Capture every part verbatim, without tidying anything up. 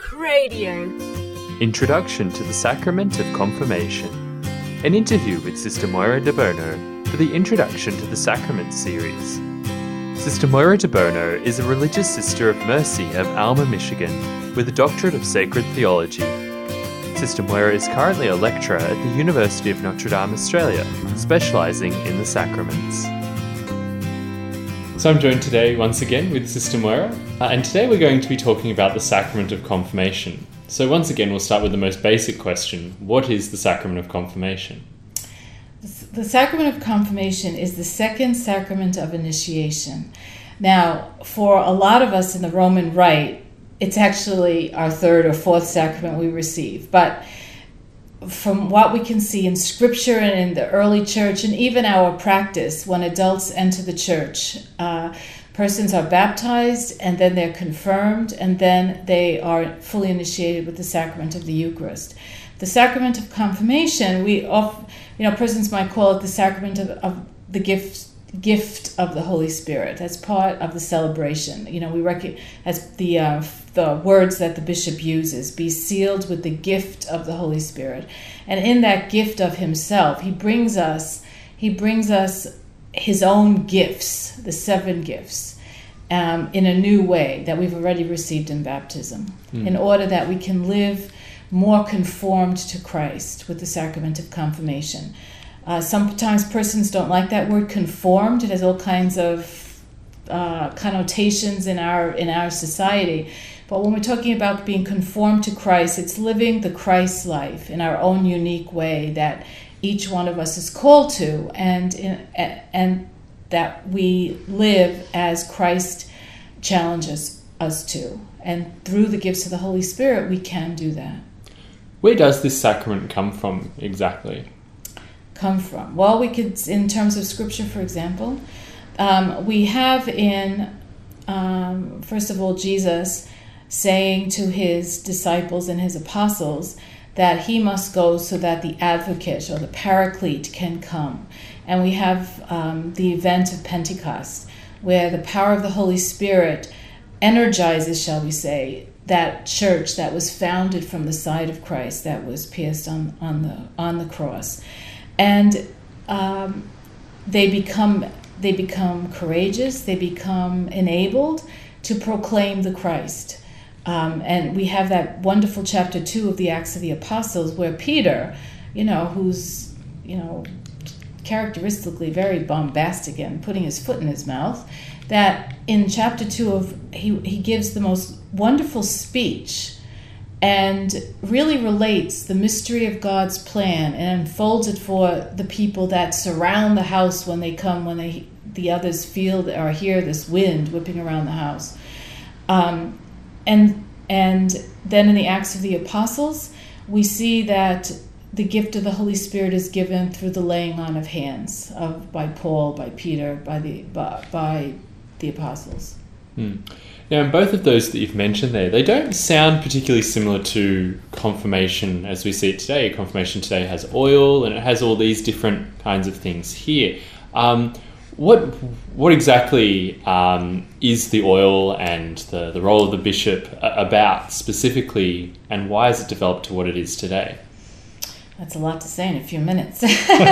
Talk Radio. Introduction to the Sacrament of Confirmation. An interview with Sister Moira de Bono for the Introduction to the Sacrament series. Sister Moira de Bono is a religious sister of mercy of Alma, Michigan, with a doctorate of sacred theology. Sister Moira is currently a lecturer at the University of Notre Dame, Australia, specialising in the sacraments. So I'm joined today once again with Sister Moira, uh, and today we're going to be talking about the Sacrament of Confirmation. So once again, we'll start with the most basic question. What is the Sacrament of Confirmation? The Sacrament of Confirmation is the second sacrament of initiation. Now, for a lot of us in the Roman Rite, it's actually our third or fourth sacrament we receive. But from what we can see in Scripture and in the early church, and even our practice, when adults enter the church, uh, persons are baptized, and then they're confirmed, and then they are fully initiated with the sacrament of the Eucharist. The sacrament of confirmation, we often, you know, persons might call it the sacrament of, of the gift gift of the Holy Spirit. That's part of the celebration. You know, we recognize as the uh, the words that the bishop uses: be sealed with the gift of the Holy Spirit. And in that gift of Himself, He brings us He brings us His own gifts, the seven gifts, um, in a new way that we've already received in baptism, mm. in order that we can live more conformed to Christ with the sacrament of confirmation. Uh, sometimes persons don't like that word conformed. It has all kinds of uh, connotations in our in our society. But when we're talking about being conformed to Christ, it's living the Christ life in our own unique way that each one of us is called to, and in, and that we live as Christ challenges us to. And through the gifts of the Holy Spirit, we can do that. Where does this sacrament come from exactly? Come from? Well, we could, in terms of Scripture, for example, um, we have in, um, first of all, Jesus saying to His disciples and His apostles that He must go so that the advocate or the paraclete can come. And we have um, the event of Pentecost, where the power of the Holy Spirit energizes, shall we say, that church that was founded from the side of Christ, that was pierced on, on the on the cross. And um, they become they become courageous. They become enabled to proclaim the Christ. Um, and we have that wonderful chapter two of the Acts of the Apostles, where Peter, you know, who's you know characteristically very bombastic and putting his foot in his mouth, that in chapter two of he he gives the most wonderful speech, and really relates the mystery of God's plan and unfolds it for the people that surround the house when they come, when they the others feel or hear this wind whipping around the house. Um, and and then in the Acts of the Apostles, we see that the gift of the Holy Spirit is given through the laying on of hands of by Paul, by Peter, by the by, by the apostles. Hmm. Now, in both of those that you've mentioned there, they don't sound particularly similar to confirmation as we see it today. Confirmation today has oil, and it has all these different kinds of things here. Um, what what exactly um, is the oil and the, the role of the bishop about specifically, and why has it developed to what it is today? That's a lot to say in a few minutes.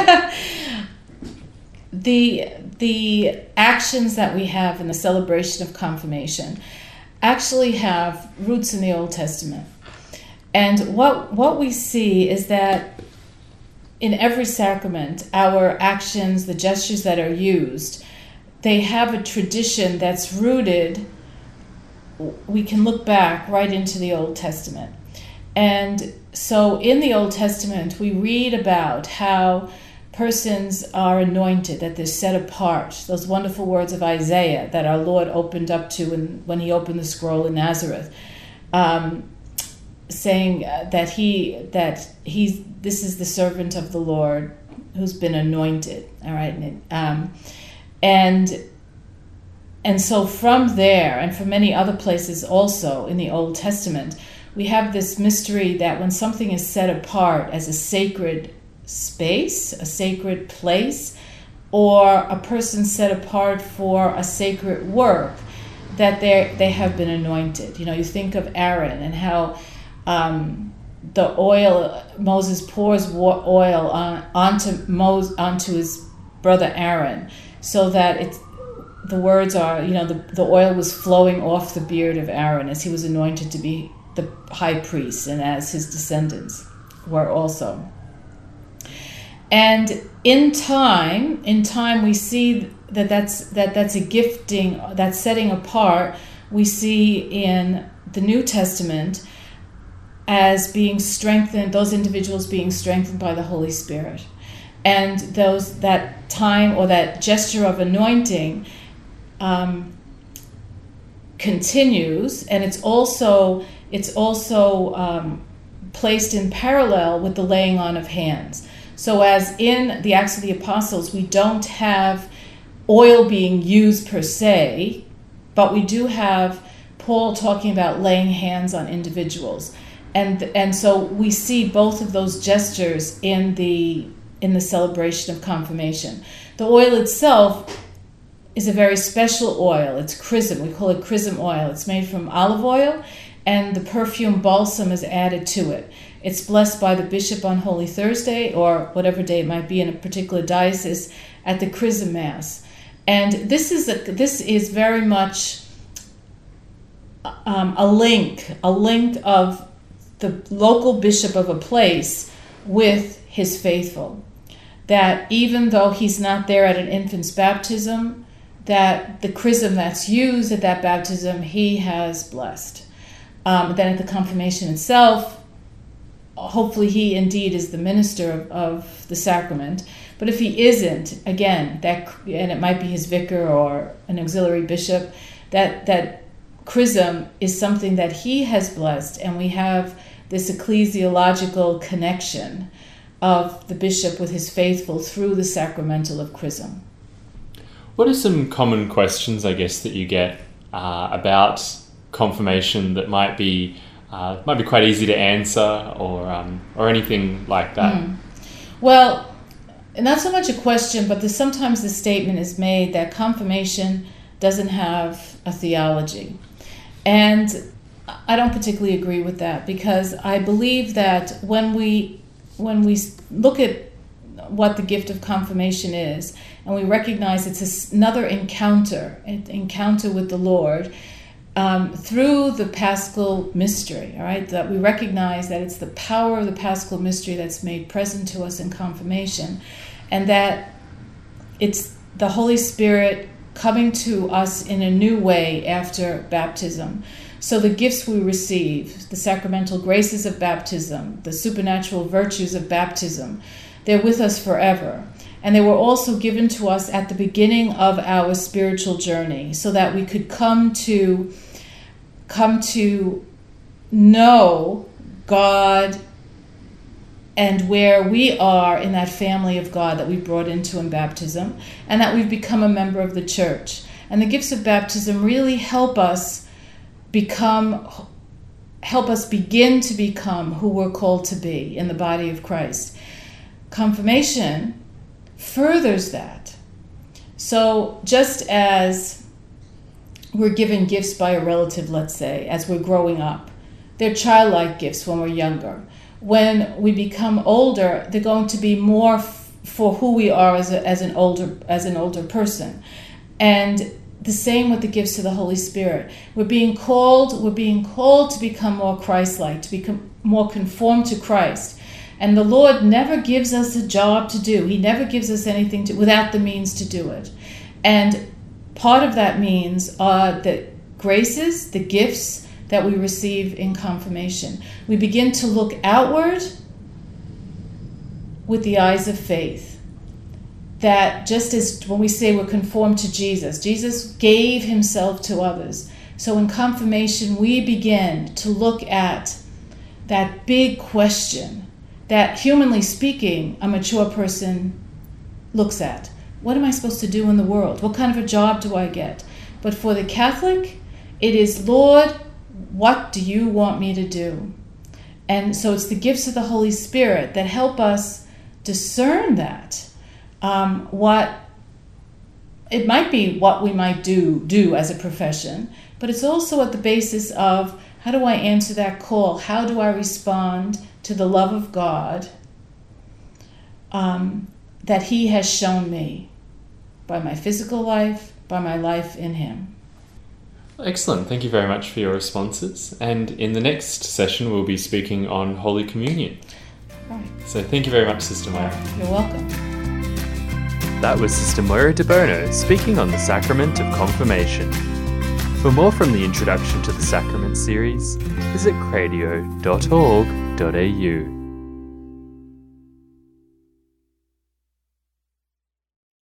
The the actions that we have in the celebration of confirmation actually have roots in the Old Testament. And what what we see is that in every sacrament, our actions, the gestures that are used, they have a tradition that's rooted, we can look back right into the Old Testament. And so in the Old Testament, we read about how persons are anointed, that they're set apart. Those wonderful words of Isaiah that our Lord opened up to when, when He opened the scroll in Nazareth, um, saying that he that he's this is the servant of the Lord who's been anointed. All right, and um, and and so from there, and from many other places also in the Old Testament, we have this mystery that when something is set apart as a sacred space, a sacred place, or a person set apart for a sacred work, that they they have been anointed. You know, you think of Aaron and how um, the oil, Moses pours oil on, onto Moses, onto his brother Aaron, so that it's, the words are, you know, the, the oil was flowing off the beard of Aaron as he was anointed to be the high priest, and as his descendants were also. And in time, in time, we see that that's that that's a gifting, that's setting apart. We see in the New Testament as being strengthened, those individuals being strengthened by the Holy Spirit, and those that time or that gesture of anointing um, continues, and it's also it's also um, placed in parallel with the laying on of hands. So as in the Acts of the Apostles, we don't have oil being used per se, but we do have Paul talking about laying hands on individuals. And and so we see both of those gestures in the in the celebration of confirmation. The oil itself is a very special oil. It's chrism. We call it chrism oil. It's made from olive oil, and the perfume balsam is added to it. It's blessed by the bishop on Holy Thursday, or whatever day it might be in a particular diocese, at the chrism mass. And this is a, this is very much um, a link, a link of the local bishop of a place with his faithful. That even though he's not there at an infant's baptism, that the chrism that's used at that baptism, he has blessed. Um, then at the confirmation itself, hopefully he indeed is the minister of, of the sacrament. But if he isn't, again, that, and it might be his vicar or an auxiliary bishop, that that chrism is something that he has blessed, and we have this ecclesiological connection of the bishop with his faithful through the sacramental of chrism. What are some common questions, I guess, that you get uh, about confirmation that might be uh, might be quite easy to answer, or um, or anything like that? Mm. Well, not so much a question, but the, sometimes the statement is made that confirmation doesn't have a theology. And I don't particularly agree with that, because I believe that when we when we look at what the gift of confirmation is, and we recognize it's another encounter, an encounter with the Lord um, through the Paschal mystery, all right, that we recognize that it's the power of the Paschal mystery that's made present to us in confirmation, and that it's the Holy Spirit coming to us in a new way after baptism. So the gifts we receive, the sacramental graces of baptism, the supernatural virtues of baptism, they're with us forever. And they were also given to us at the beginning of our spiritual journey, so that we could come to come to know God and where we are in that family of God that we brought into in baptism, and that we've become a member of the church. And the gifts of baptism really help us become, help us begin to become who we're called to be in the body of Christ. Confirmation furthers that. So just as we're given gifts by a relative, let's say, as we're growing up, they're childlike gifts when we're younger. When we become older, they're going to be more f- for who we are as a, as an older as an older person. And the same with the gifts of the Holy Spirit. We're being called, we're being called to become more Christ-like, to become more conformed to Christ. And the Lord never gives us a job to do. He never gives us anything to, without the means to do it. And part of that means are the graces, the gifts that we receive in confirmation. We begin to look outward with the eyes of faith. That just as when we say we're conformed to Jesus, Jesus gave himself to others. So in confirmation, we begin to look at that big question that, humanly speaking, a mature person looks at. What am I supposed to do in the world? What kind of a job do I get? But for the Catholic, it is, Lord, what do you want me to do? And so it's the gifts of the Holy Spirit that help us discern that. Um, what it might be what we might do do as a profession, but it's also at the basis of how do I answer that call? How do I respond to the love of God um, that He has shown me by my physical life, by my life in Him? Excellent. Thank you very much for your responses. And in the next session, we'll be speaking on Holy Communion. Right. So thank you very much, Sister Moira. You're welcome. That was Sister Moira de Bono speaking on the Sacrament of Confirmation. For more from the Introduction to the Sacrament series, visit cradio dot org dot a u.